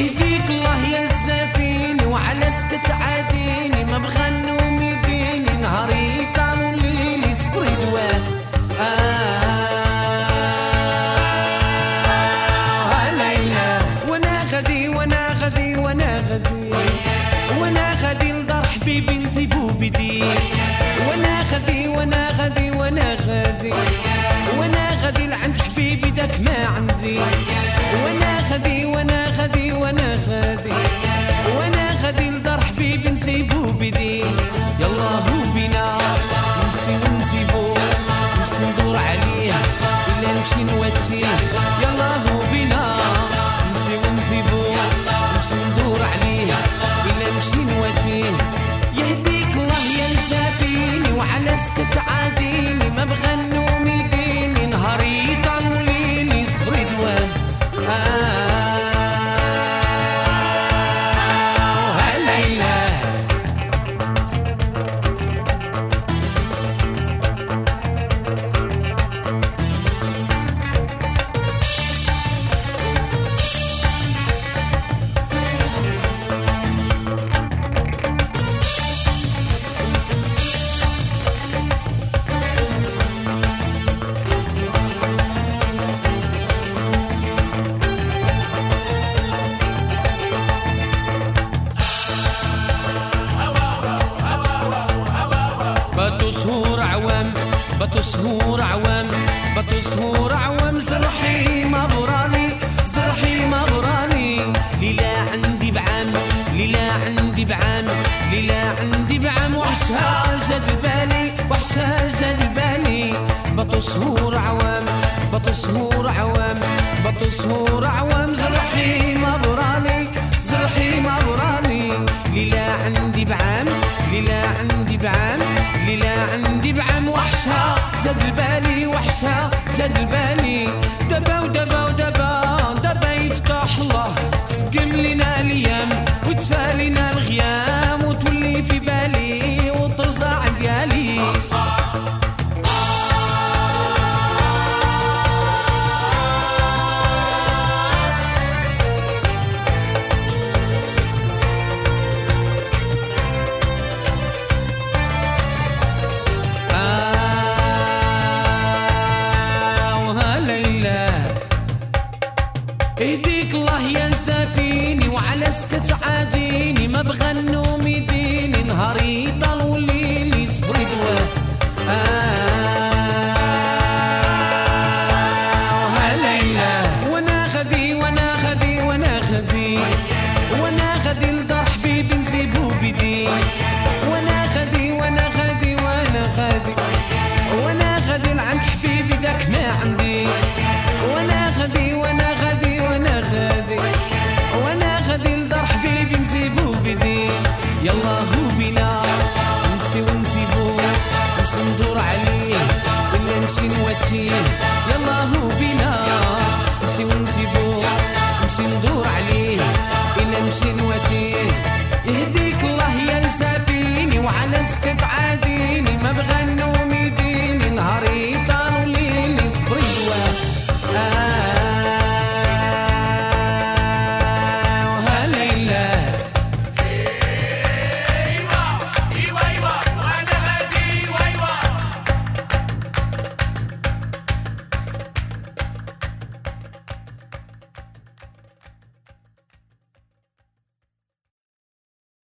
يهديك الله يا الزافيني وعلى سكت عاديني ما بغى النوم يديني نهاري طال وليلي صبري دواه ليلى وانا غادي وانا غادي وانا غادي وانا غادي لدار حبيبي نسيبو بدي وانا غادي وانا غادي وانا غادي وانا غادي لعند حبيبي داك ما عندي وانا غادي وانا غادي وانا غادي وانا غادي لدار حبيبي نسيبو بدي يلا هو بينا نمشي ونسيبو نمشي ندور عليه الا نمشي نواتيه يلا هو بينا نمشي ونسيبو نمشي ندور عليه الا نمشي نواتيه يهديك الله يا نسابيني وعلى سكت عاديني ما بغى النوم يديني نهاري طال وليلي صبري دواه ليلى باتو سهور عوام باتو سهور عوام باتو سهور عوام زرحي ما براني زرحي ما براني ليلى عندي بعام ليلى عندي بعام ليلى عندي بعام وحشها جد بالي وحشها جد بالي باتو سهور عوام باتو سهور عوام باتو سهور عوام زرحي ما براني زرحي ما براني ليلى عندي بعام ليلى عندي بعام ليلى عندي بعام وحشها زاد البالي وحشها زاد البالي دبا ودبا ودبا دبا يفتح الله سقم لنا الايام وتفى لنا الغيام وتولي في بالي وترزع ديالي يهديك الله يا نسافيني وعلى سكت عاديني ما بغى النوم يديني نهاري طال وليلي صبري دواه ليلى وانا غادي وانا غادي وانا غادي وانا غادي لدار حبيبي نسيبو بدي وانا غادي وانا غادي وانا غادي وانا غادي لعند حبيبي داك ما عندي وانا غادي وانا غادي وانا غادي وانا غادي لدار حبيبي نسيبو بدي يلا هو بينا نمشي ونسيبو نمشي ندور عليه ولا نمشي نواتيه يلا هو بينا نمشي ونسيبو نمشي ندور عليه ولا نمشي نواتيه يهديك الله يا نسابيني وعلى سكت عاديني ما بغى النوم يديني نهاري